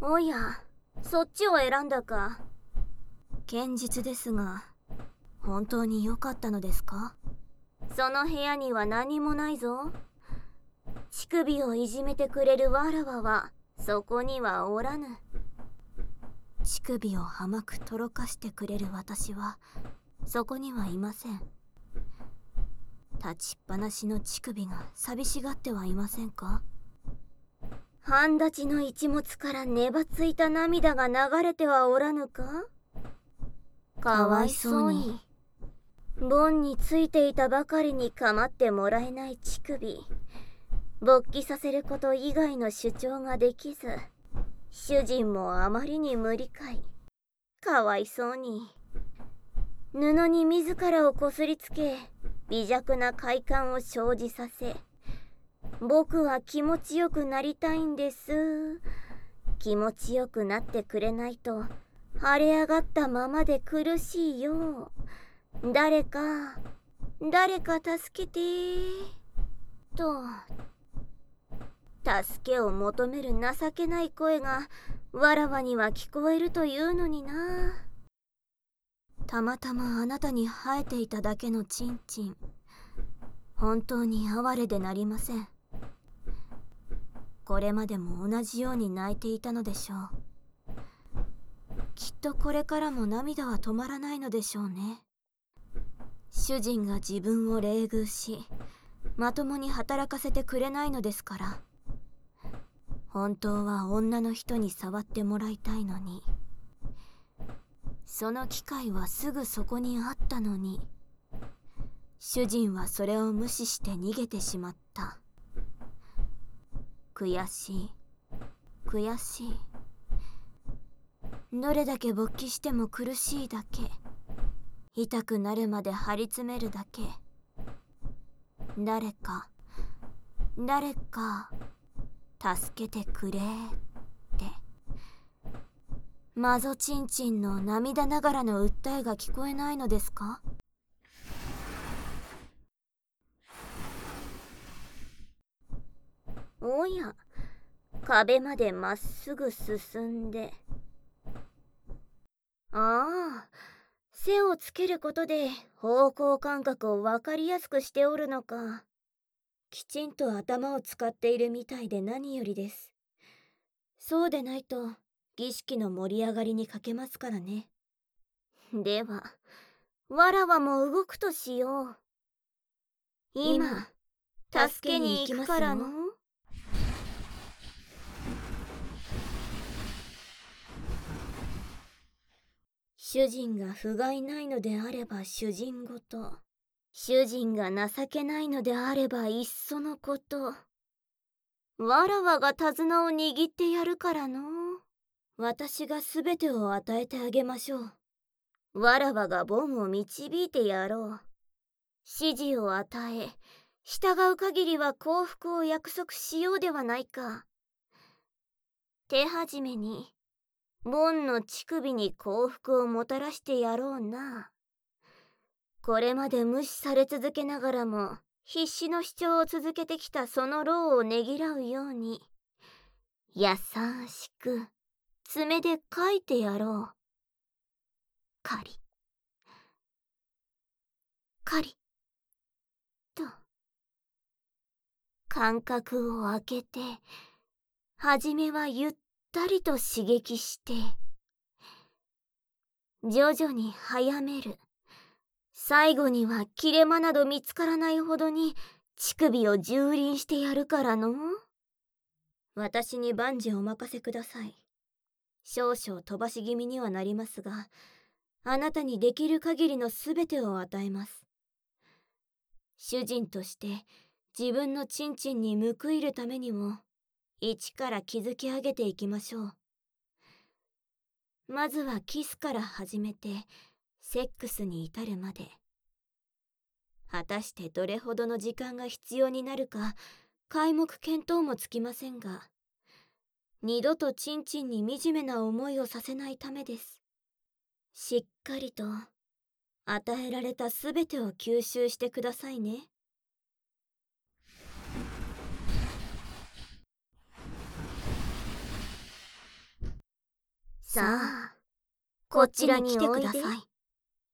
おや、そっちを選んだか。堅実ですが、本当に良かったのですか？その部屋には何もないぞ。乳首をいじめてくれるわらわはそこにはおらぬ。乳首を甘くとろかしてくれる私はそこにはいません。立ちっぱなしの乳首が寂しがってはいませんか？半立ちの一物から粘ついた涙が流れてはおらぬか？かわいそうに。ボンについていたばかりに構ってもらえない乳首。勃起させること以外の主張ができず、主人もあまりに無理解。かわいそうに。布に自らをこすりつけ、微弱な快感を生じさせ、僕は気持ちよくなりたいんです。気持ちよくなってくれないと腫れ上がったままで苦しいよ。誰か助けてと。助けを求める情けない声がわらわには聞こえるというのにな。たまたまあなたに生えていただけのチンチン、本当に哀れでなりません。これまでも同じように泣いていたのでしょう。きっとこれからも涙は止まらないのでしょうね。主人が自分を冷遇し、まともに働かせてくれないのですから。本当は女の人に触ってもらいたいのに、その機会はすぐそこにあったのに、主人はそれを無視して逃げてしまった。悔しい、悔しい。どれだけ勃起しても苦しいだけ、痛くなるまで張り詰めるだけ。誰か助けてくれって、マゾチンチンの涙ながらの訴えが聞こえないのですか？おや、壁までまっすぐ進んで。ああ、背をつけることで方向感覚を分かりやすくしておるのか。きちんと頭を使っているみたいで何よりです。そうでないと儀式の盛り上がりに欠けますからね。では、わらわも動くとしよう。今、助けに行くからの。主人が不甲斐ないのであれば主人ごと。主人が情けないのであればいっそのこと。わらわが手綱を握ってやるからの。私がすべてを与えてあげましょう。わらわがボンを導いてやろう。指示を与え、従う限りは幸福を約束しようではないか。手始めに、ボンの乳首に幸福をもたらしてやろうな。これまで無視され続けながらも、必死の主張を続けてきたその労をねぎらうように、優しく、爪で書いてやろう。カリ。カリ。と。間隔を空けて、はじめはゆったりと刺激して、徐々に早める。最後には切れ間など見つからないほどに乳首を蹂躙してやるからの。私に万事お任せください。少々飛ばし気味にはなりますが、あなたにできる限りのすべてを与えます。主人として自分のチンチンに報いるためにも、一から築き上げていきましょう。まずはキスから始めて、セックスに至るまで。果たしてどれほどの時間が必要になるか、皆目見当もつきませんが、二度とチンチンに惨めな思いをさせないためです。しっかりと、与えられたすべてを吸収してくださいね。 さあ、こちらに来てください。